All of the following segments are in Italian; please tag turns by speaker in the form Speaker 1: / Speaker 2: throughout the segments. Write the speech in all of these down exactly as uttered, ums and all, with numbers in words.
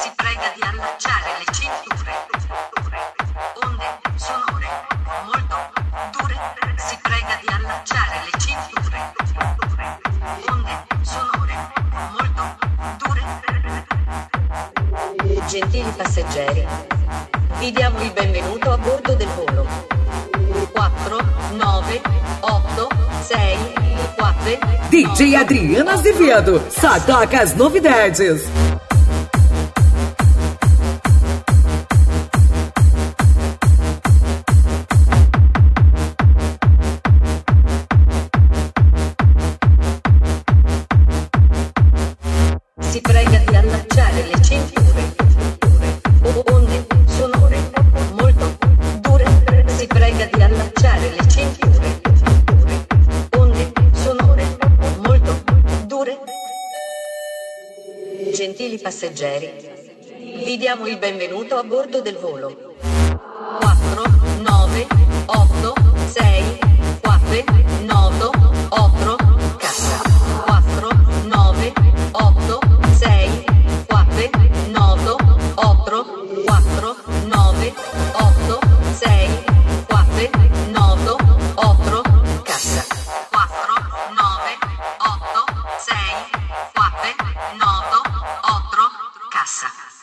Speaker 1: Si prega di allacciare le cinture. Onde sonore molto dure. Si prega di allacciare le cinture. Onde sonore molto dure. Gentili passeggeri, vi diamo il benvenuto a bordo del volo quattro nove otto sei quattro.
Speaker 2: D J Adriana Azevedo só toca as novidades.
Speaker 1: Si prega di allacciare le cinture. Onde sonore molto dure. Si prega di allacciare le cinture. Onde sonore molto dure. Gentili passeggeri, vi diamo il benvenuto a bordo del volo quattro nove otto sei quattro nove otto. Cassa quattro nove otto sei quattro nove otto quattro nove otto sei quattro nove otto. Cassa quattro nove otto sei quattro nove otto. Cassa.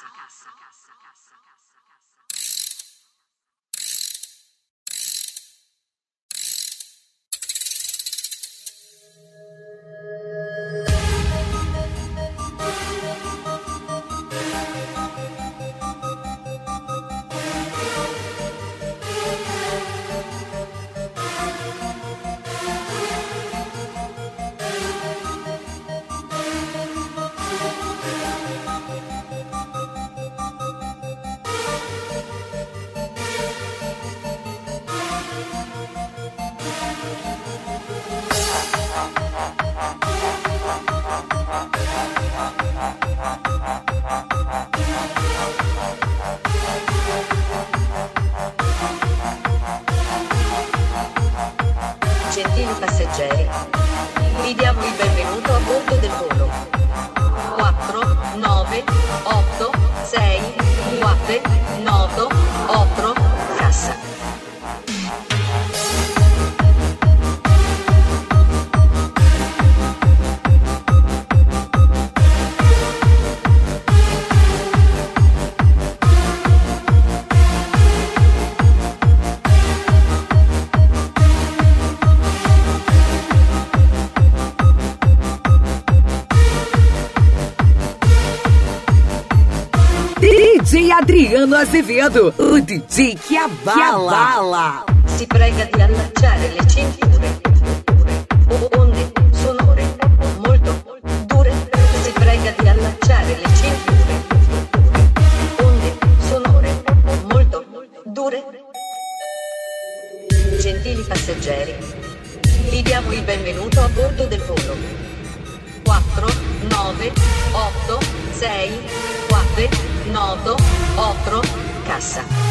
Speaker 1: Gentili passeggeri, vi diamo il benvenuto a bordo del volo quattro nove otto sei quattro nove otto. Cassa.
Speaker 2: D J Adriano Azevedo, o D J que abala.
Speaker 1: Si prega di allacciare le cinture. Onde sonore molto dure. Si prega di allacciare le cinture. Onde sonore molto dure. Gentili passeggeri, vi diamo il benvenuto a bordo del volo quattro nove otto sei quattro nove otto. Cassa.